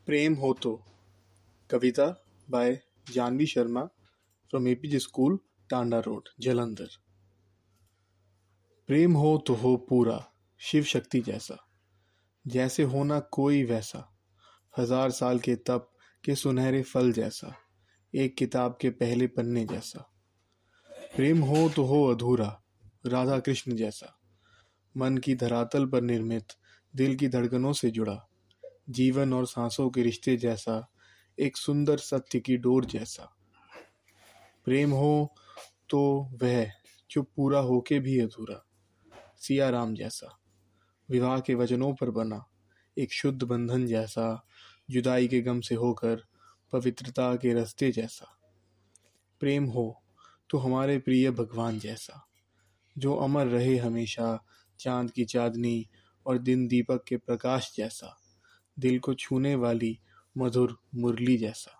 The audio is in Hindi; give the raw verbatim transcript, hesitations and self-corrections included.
प्रेम हो तो। कविता by Janvi Sharma from APJ school, Tanda road, Jalandhar. प्रेम हो तो हो पूरा, शिव शक्ति जैसा, जैसे होना कोई वैसा, हजार साल के तप के सुनहरे फल जैसा, एक किताब के पहले पन्ने जैसा। प्रेम हो तो हो अधूरा, राधा कृष्ण जैसा, मन की धरातल पर निर्मित, दिल की धड़कनों से जुड़ा, जीवन और सांसों के रिश्ते जैसा, एक सुंदर सत्य की डोर जैसा। प्रेम हो तो वह जो पूरा होके भी अधूरा, सिया राम जैसा, विवाह के वचनों पर बना, एक शुद्ध बंधन जैसा, जुदाई के गम से होकर पवित्रता के रास्ते जैसा। प्रेम हो तो हमारे प्रिय भगवान जैसा, जो अमर रहे हमेशा, चांद की चांदनी और दिन दीपक के प्रकाश जैसा, दिल को छूने वाली मधुर मुरली जैसा।